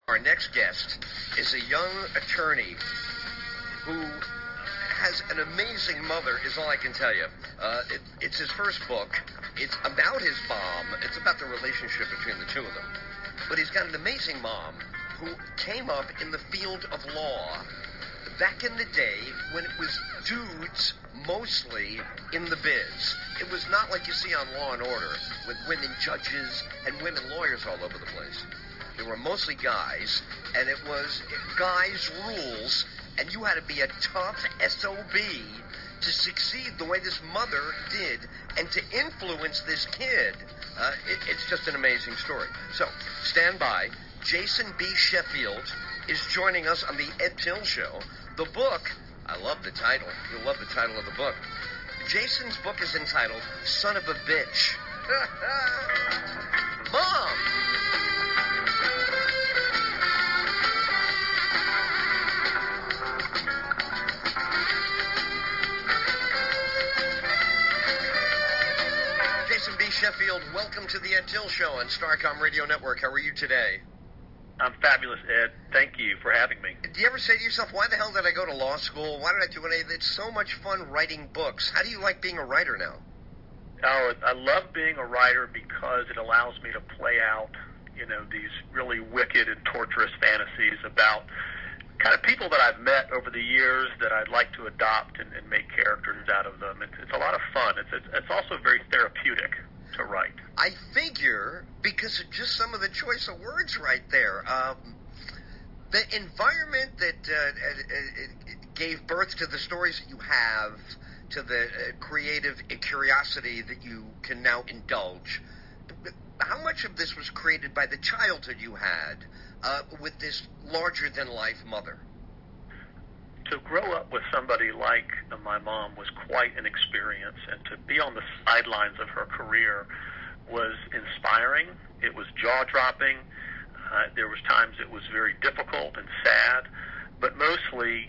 Our next guest is a young attorney who has an amazing mother, is all I can tell you. It's his first book. It's about his mom. It's about the relationship between the two of them. But he's got an amazing mom who came up in the field of law back in the day when it was dudes mostly in the biz. It was not like you see on Law and Order with women judges and women lawyers all over the place. They were mostly guys, and it was guys' rules, and you had to be a tough SOB to succeed the way this mother did and to influence this kid. It's just an amazing story. So, stand by. Jason B. Sheffield is joining us on the Ed Till Show. The book, I love the title. You'll love the title of the book. Jason's book is entitled Son of a Bitch. Mom! Jason B. Sheffield, welcome to the Ed Till Show on Starcom Radio Network. How are you today? I'm fabulous, Ed. Thank you for having me. Do you ever say to yourself, why the hell did I go to law school? Why did I do it? It's so much fun writing books. How do you like being a writer now? Oh, I love being a writer because it allows me to play out, these really wicked and torturous fantasies about kind of people that I've met over the years that I'd like to adopt and make characters out of them. It's a lot of fun. It's also very therapeutic to write. I figure, because of just some of the choice of words right there, the environment that gave birth to the stories that you have, to the creative curiosity that you can now indulge, how much of this was created by the childhood you had with this larger-than-life mother? To grow up with somebody like my mom was quite an experience, and to be on the sidelines of her career was inspiring. It was jaw-dropping. There was times it was very difficult and sad, but mostly,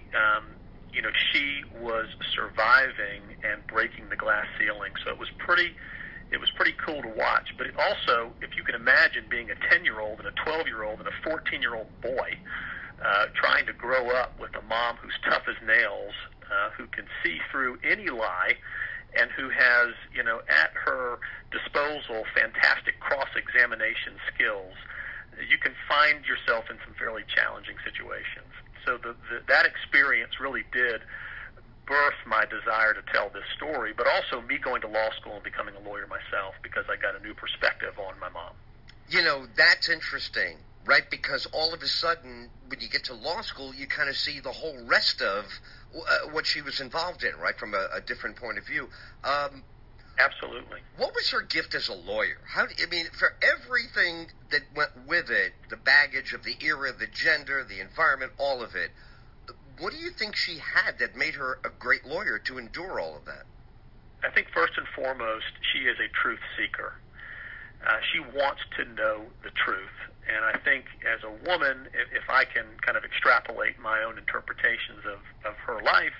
she was surviving and breaking the glass ceiling. So it was pretty cool to watch. But it also, if you can imagine being a 10-year-old and a 12-year-old and a 14-year-old boy, trying to grow up with a mom who's tough as nails, who can see through any lie, and who has, at her disposal fantastic cross-examination skills, you can find yourself in some fairly challenging situations. So that experience really did birth my desire to tell this story, but also me going to law school and becoming a lawyer myself because I got a new perspective on my mom. That's interesting. Right, because all of a sudden, when you get to law school, you kind of see the whole rest of what she was involved in, right, from a different point of view. Absolutely. What was her gift as a lawyer? For everything that went with it, the baggage of the era, the gender, the environment, all of it, what do you think she had that made her a great lawyer to endure all of that? I think first and foremost, she is a truth seeker. She wants to know the truth. And I think as a woman, if I can kind of extrapolate my own interpretations of her life,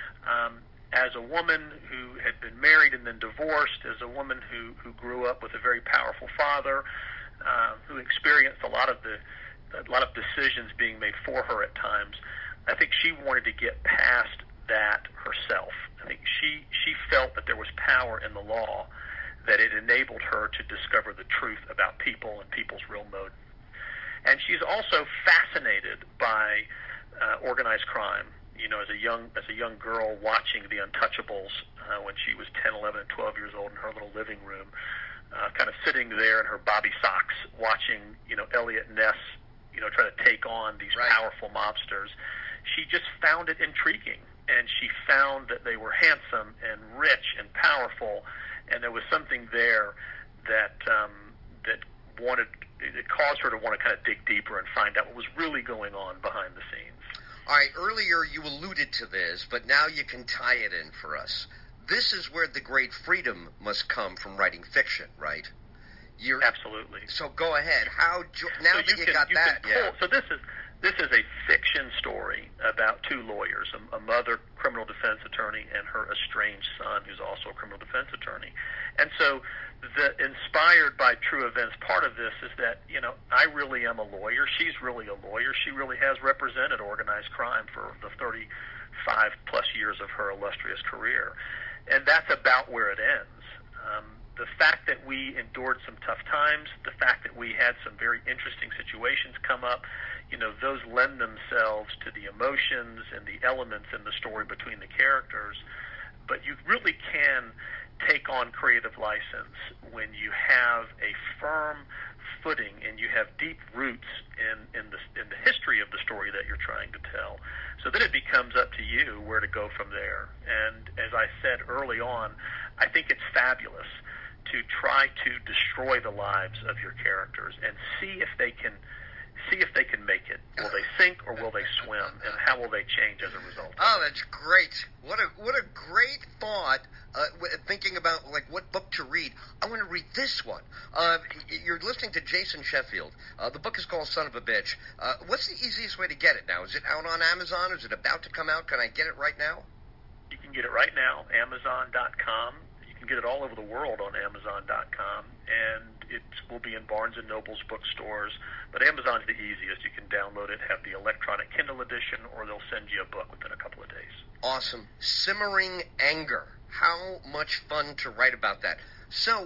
as a woman who had been married and then divorced, as a woman who grew up with a very powerful father, who experienced a lot of decisions being made for her at times, I think she wanted to get past that herself. I think she felt that there was power in the law, that it enabled her to discover the truth about people and people's real motives. And she's also fascinated by organized crime. As a young girl watching The Untouchables when she was 10, 11, and 12 years old in her little living room, kind of sitting there in her bobby socks watching, Elliot Ness, try to take on these powerful mobsters. She just found it intriguing, and she found that they were handsome and rich and powerful, and there was something there that it caused her to want to kind of dig deeper and find out what was really going on behind the scenes. All right, earlier you alluded to this, but now you can tie it in for us. This is where the great freedom must come from writing fiction, right? Absolutely. So go ahead. So this is a fiction fiction story about two lawyers, a mother, criminal defense attorney, and her estranged son, who's also a criminal defense attorney. And so the inspired by true events part of this is that, I really am a lawyer. She's really a lawyer. She really has represented organized crime for the 35-plus years of her illustrious career. And that's about where it ends. The fact that we endured some tough times, the fact that we had some very interesting situations come up, those lend themselves to the emotions and the elements in the story between the characters. But you really can take on creative license when you have a firm footing and you have deep roots in the history of the story that you're trying to tell. So then it becomes up to you where to go from there. And as I said early on, I think it's fabulous to try to destroy the lives of your characters and see if they can make it. Will they sink or will they swim, and how will they change as a result? Oh, that's great! What a great thought. Thinking about what book to read. I want to read this one. You're listening to Jason Sheffield. The book is called Son of a Bitch. What's the easiest way to get it now? Is it out on Amazon? Is it about to come out? Can I get it right now? You can get it right now, Amazon.com. You can get it all over the world on Amazon.com, and it will be in Barnes & Noble's bookstores. But Amazon's the easiest. You can download it, have the electronic Kindle edition, or they'll send you a book within a couple of days. Awesome. Simmering Anger. How much fun to write about that. So,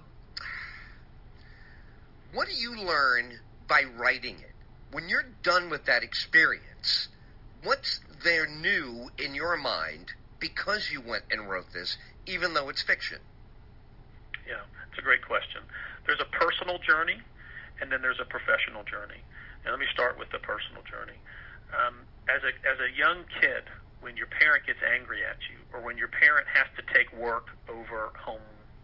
what do you learn by writing it? When you're done with that experience, what's there new in your mind because you went and wrote this, even though it's fiction? Yeah, it's a great question. There's a personal journey, and then there's a professional journey. And let me start with the personal journey. As a young kid, when your parent gets angry at you, or when your parent has to take work over home,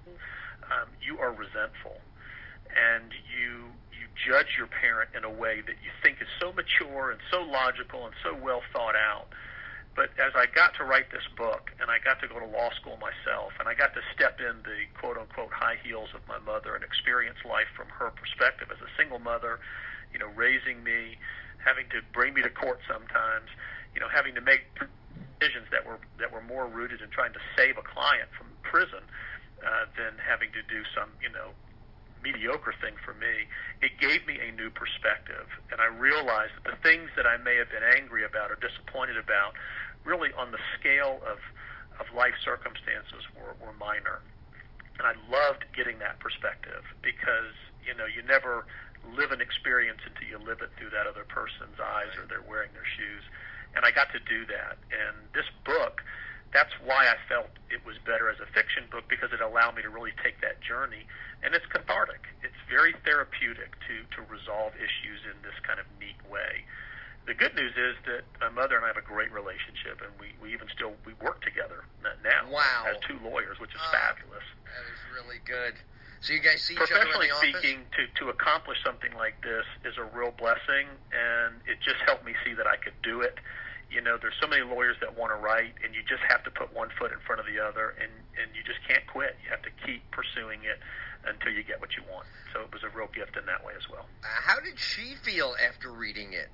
you are resentful, and you judge your parent in a way that you think is so mature and so logical and so well thought out. But as I got to write this book, and I got to go to law school myself, and I got to step in the quote-unquote high heels of my mother and experience life from her perspective as a single mother, raising me, having to bring me to court sometimes, having to make decisions that were more rooted in trying to save a client from prison than having to do some, mediocre thing for me. It gave me a new perspective, and I realized that the things that I may have been angry about or disappointed about really on the scale of life circumstances were minor. And I loved getting that perspective because, you never live an experience until you live it through that other person's eyes or they're wearing their shoes. And I got to do that. And this book, that's why I felt it was better as a fiction book, because it allowed me to really take that journey. And it's cathartic. It's very therapeutic to resolve issues in this kind of neat way. The good news is that my mother and I have a great relationship, and we work together now as two lawyers, which is fabulous. That is really good. So you guys see each other in the office? Professionally speaking, to accomplish something like this is a real blessing, and it just helped me see that I could do it. There's so many lawyers that want to write, and you just have to put one foot in front of the other, and you just can't quit. You have to keep pursuing it until you get what you want. So it was a real gift in that way as well. How did she feel after reading it?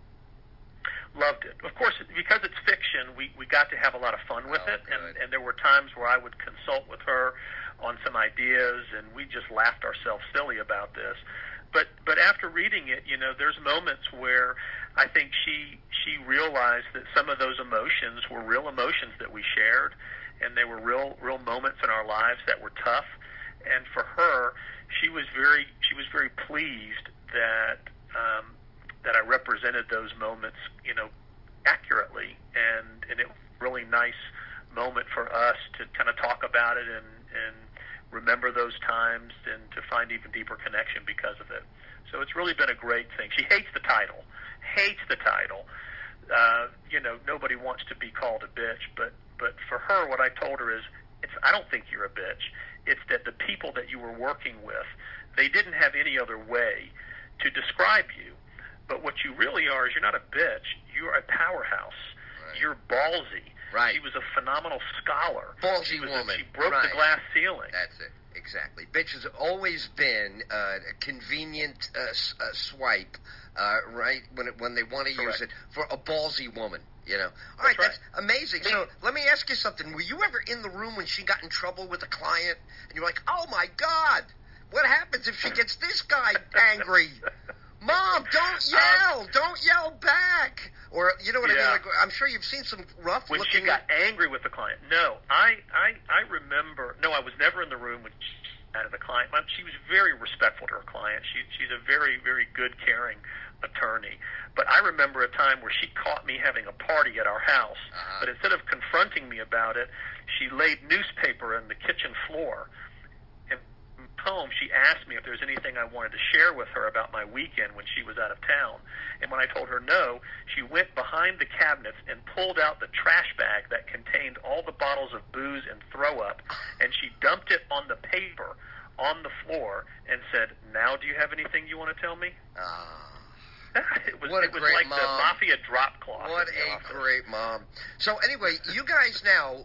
Loved it. Of course, because it's fiction, we got to have a lot of fun with it, and there were times where I would consult with her on some ideas, and we just laughed ourselves silly about this. But after reading it, there's moments where I think she realized that some of those emotions were real emotions that we shared, and they were real moments in our lives that were tough. And for her, she was very pleased that I represented those moments, accurately, and it was a really nice moment for us to kind of talk about it and remember those times and to find even deeper connection because of it. So it's really been a great thing. She hates the title. Nobody wants to be called a bitch, but for her, what I told her is, I don't think you're a bitch. It's that the people that you were working with, they didn't have any other way to describe you. But what you really are is you're not a bitch. You're a powerhouse. Right. You're ballsy. Right. She was a phenomenal scholar. Ballsy woman. She broke the glass ceiling. That's it. Exactly. Bitch has always been a convenient swipe, right? When they want to use it for a ballsy woman, you know. All right, that's amazing. So let me ask you something. Were you ever in the room when she got in trouble with a client, and you're like, oh my God, what happens if she gets this guy angry? Mom, don't yell! Don't yell back! Or, you know what I mean? Like, I'm sure you've seen some rough when looking... she got angry with the client. No, I remember... No, I was never in the room when she had the client. She was very respectful to her client. She's a very, very good, caring attorney. But I remember a time where she caught me having a party at our house. But instead of confronting me about it, she laid newspaper on the kitchen floor. Home, she asked me if there was anything I wanted to share with her about my weekend when she was out of town. And when I told her no, she went behind the cabinets and pulled out the trash bag that contained all the bottles of booze and throw up, and she dumped it on the paper on the floor and said, now do you have anything you want to tell me? It was like mom. The mafia drop cloth. What a great mom. So anyway, you guys now...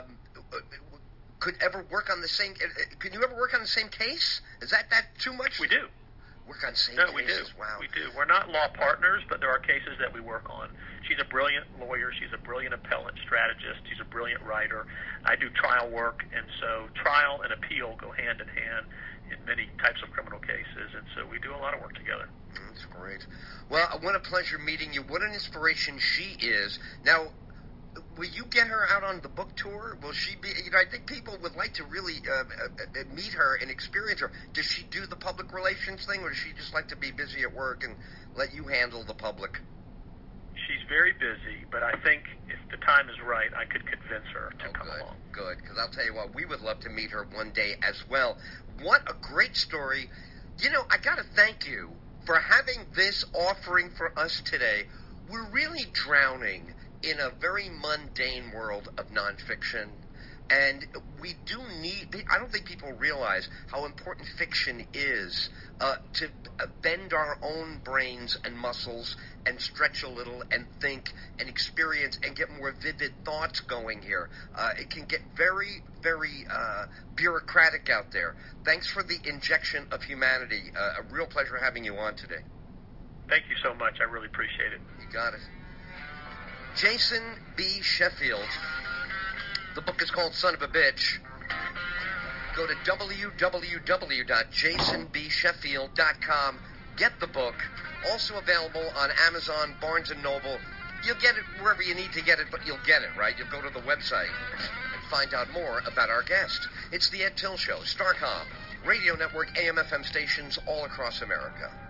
could ever work on the same? Can you ever work on the same case? Is that too much? We do. Work on same cases? We do. Wow. We do. We're not law partners, but there are cases that we work on. She's a brilliant lawyer. She's a brilliant appellate strategist. She's a brilliant writer. I do trial work, and so trial and appeal go hand in hand in many types of criminal cases, and so we do a lot of work together. That's great. Well, what a pleasure meeting you. What an inspiration she is. Now, will you get her out on the book tour? Will she be? You know, I think people would like to really meet her and experience her. Does she do the public relations thing, or does she just like to be busy at work and let you handle the public? She's very busy, but I think if the time is right, I could convince her to come along. Good, because I'll tell you what, we would love to meet her one day as well. What a great story. You know, I got to thank you for having this offering for us today. We're really drowning in a very mundane world of nonfiction, and we do need, I don't think people realize how important fiction is to bend our own brains and muscles and stretch a little and think and experience and get more vivid thoughts going here. It can get very, very bureaucratic out there. Thanks for the injection of humanity. A real pleasure having you on today. Thank you so much. I really appreciate it. You got it. Jason B. Sheffield. The book is called Son of a Bitch. Go to www.jasonbsheffield.com. Get the book. Also available on Amazon, Barnes & Noble. You'll get it wherever you need to get it, but you'll get it, right? You'll go to the website and find out more about our guest. It's The Ed Tyll Show, Starcom, radio network AM/FM stations all across America.